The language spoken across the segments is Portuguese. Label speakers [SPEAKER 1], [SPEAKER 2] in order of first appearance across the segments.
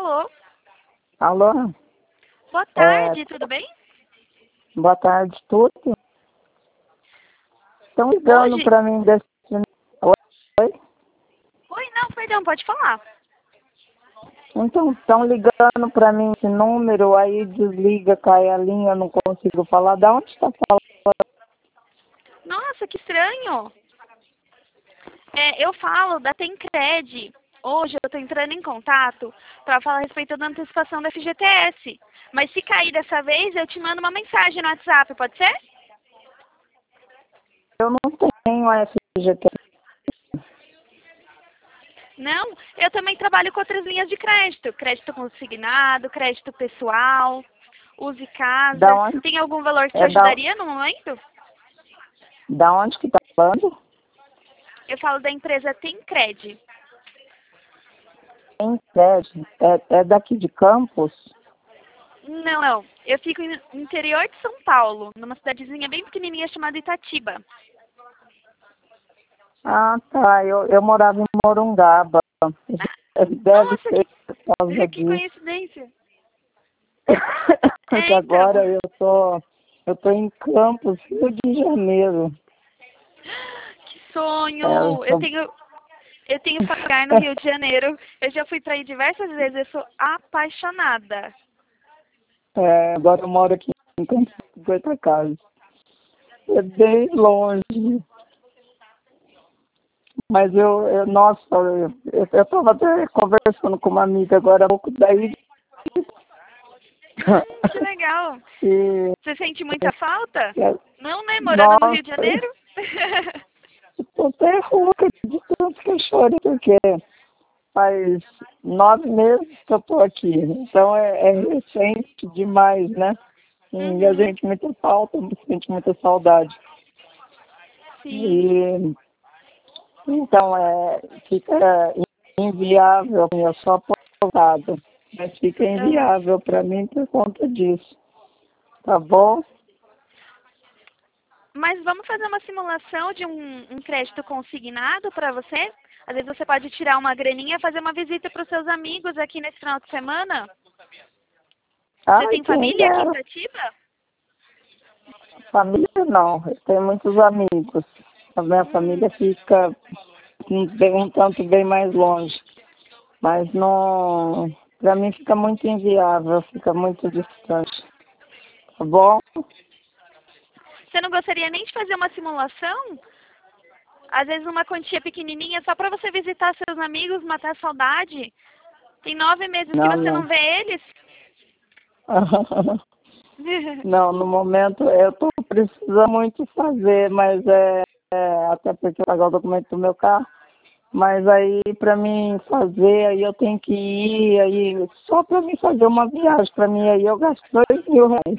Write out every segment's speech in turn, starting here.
[SPEAKER 1] Alô?
[SPEAKER 2] Alô?
[SPEAKER 1] Boa tarde, tudo bem?
[SPEAKER 2] Boa tarde, tudo? Estão ligando
[SPEAKER 1] Hoje...
[SPEAKER 2] para mim desse... Oi?
[SPEAKER 1] Oi, não, perdão, pode falar.
[SPEAKER 2] Então, estão ligando para mim esse número, aí desliga, cai a linha, eu não consigo falar. Da onde está falando?
[SPEAKER 1] Nossa, que estranho. Eu falo da Tencred. Hoje eu estou entrando em contato para falar a respeito da antecipação da FGTS. Mas se cair dessa vez, eu te mando uma mensagem no WhatsApp, pode ser?
[SPEAKER 2] Eu não tenho a FGTS.
[SPEAKER 1] Não, eu também trabalho com outras linhas de crédito. Crédito consignado, crédito pessoal, use casa.
[SPEAKER 2] Da onde?
[SPEAKER 1] Tem algum valor que te ajudaria no momento?
[SPEAKER 2] Da onde que está falando?
[SPEAKER 1] Eu falo da empresa Tencred.
[SPEAKER 2] Tencred. É daqui de Campos?
[SPEAKER 1] Não. Eu fico no interior de São Paulo, numa cidadezinha bem pequenininha chamada Itatiba.
[SPEAKER 2] Ah, tá. Eu morava em Morungaba. Deve
[SPEAKER 1] Nossa,
[SPEAKER 2] ser por causa
[SPEAKER 1] que
[SPEAKER 2] disso.
[SPEAKER 1] coincidência.
[SPEAKER 2] Porque agora eu tô em Campos, Rio de Janeiro.
[SPEAKER 1] Que sonho! Eu tenho familiar no Rio de Janeiro. Eu já fui para aí diversas vezes. Eu sou apaixonada.
[SPEAKER 2] Agora eu moro aqui em Campos de Goytacazes. É bem longe. Mas nossa, eu estava até conversando com uma amiga agora há pouco daí.
[SPEAKER 1] Que legal.
[SPEAKER 2] E,
[SPEAKER 1] Você sente muita falta? Não, né? Morando no
[SPEAKER 2] nossa,
[SPEAKER 1] Rio de Janeiro?
[SPEAKER 2] eu tô até rouca de tanto que eu choro, porque faz 9 meses que eu tô aqui. Então é recente demais, né? E a
[SPEAKER 1] Uhum.
[SPEAKER 2] gente muita falta, sente muita saudade.
[SPEAKER 1] Sim.
[SPEAKER 2] E então fica inviável, eu sou aposentado, mas fica
[SPEAKER 1] Aham.
[SPEAKER 2] inviável para mim por conta disso. Tá bom?
[SPEAKER 1] Mas vamos fazer uma simulação de um crédito consignado para você? Às vezes você pode tirar uma graninha e fazer uma visita para os seus amigos aqui nesse final de semana. Você
[SPEAKER 2] Ai,
[SPEAKER 1] tem
[SPEAKER 2] quem
[SPEAKER 1] família aqui em
[SPEAKER 2] dera.
[SPEAKER 1] Itatiba?
[SPEAKER 2] Família não, eu tenho muitos amigos. A minha família fica um tanto bem mais longe. Mas não, para mim fica muito inviável, fica muito distante. Tá bom?
[SPEAKER 1] Você não gostaria nem de fazer uma simulação? Às vezes uma quantia pequenininha só para você visitar seus amigos, matar a saudade. Tem 9 meses que
[SPEAKER 2] Não,
[SPEAKER 1] você não
[SPEAKER 2] não.
[SPEAKER 1] vê eles.
[SPEAKER 2] Não, no momento eu estou precisando muito fazer, mas até porque eu pagar o documento do meu carro, mas aí para mim fazer, aí eu tenho que ir, aí só para mim fazer uma viagem, para mim aí eu gasto R$ 2.000.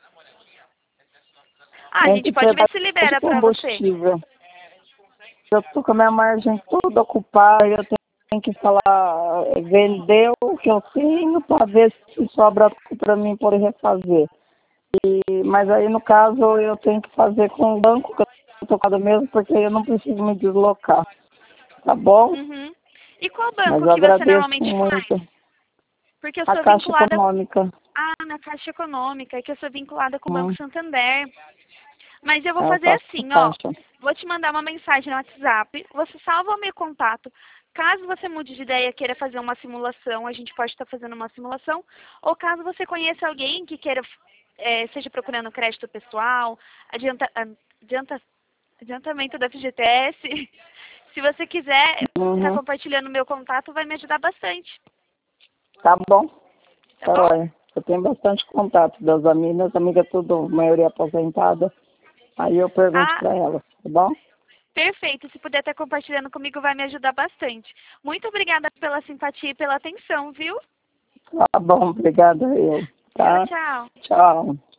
[SPEAKER 1] A gente
[SPEAKER 2] Entre
[SPEAKER 1] pode ver
[SPEAKER 2] pedágio
[SPEAKER 1] se
[SPEAKER 2] de
[SPEAKER 1] libera para você.
[SPEAKER 2] combustível. Eu estou com a minha margem toda ocupada, eu tenho que falar, vender o que eu tenho para ver se sobra para mim poder refazer. Mas aí, no caso, eu tenho que fazer com o banco que eu estou tocado mesmo, porque eu não preciso me deslocar. Tá bom?
[SPEAKER 1] Uhum. E qual
[SPEAKER 2] Mas
[SPEAKER 1] banco
[SPEAKER 2] eu
[SPEAKER 1] que você
[SPEAKER 2] agradeço
[SPEAKER 1] normalmente faz?
[SPEAKER 2] muito.
[SPEAKER 1] Porque eu
[SPEAKER 2] A
[SPEAKER 1] sou
[SPEAKER 2] Caixa
[SPEAKER 1] vinculada
[SPEAKER 2] Econômica.
[SPEAKER 1] na Caixa Econômica, é que eu sou vinculada com o Banco
[SPEAKER 2] Hum,
[SPEAKER 1] Santander. Mas eu vou
[SPEAKER 2] eu
[SPEAKER 1] fazer
[SPEAKER 2] faço com
[SPEAKER 1] assim, ó.
[SPEAKER 2] Caixa.
[SPEAKER 1] Vou te mandar uma mensagem no WhatsApp. Você salva o meu contato. Caso você mude de ideia e queira fazer uma simulação, a gente pode estar fazendo uma simulação. Ou caso você conheça alguém que queira, seja procurando crédito pessoal, adiantamento da FGTS. Se você quiser estar
[SPEAKER 2] Uhum.
[SPEAKER 1] compartilhando o meu contato, vai me ajudar bastante.
[SPEAKER 2] Tá bom?
[SPEAKER 1] Tá
[SPEAKER 2] Tá,
[SPEAKER 1] bom?
[SPEAKER 2] olha, eu tenho bastante contato das amigas tudo, maioria aposentada. Aí eu pergunto
[SPEAKER 1] Ah,
[SPEAKER 2] para elas, tá bom?
[SPEAKER 1] perfeito. Se puder estar compartilhando comigo, vai me ajudar bastante. Muito obrigada pela simpatia e pela atenção, viu?
[SPEAKER 2] Tá bom, obrigada eu.
[SPEAKER 1] Tchau,
[SPEAKER 2] Tá?
[SPEAKER 1] tchau.
[SPEAKER 2] Tchau.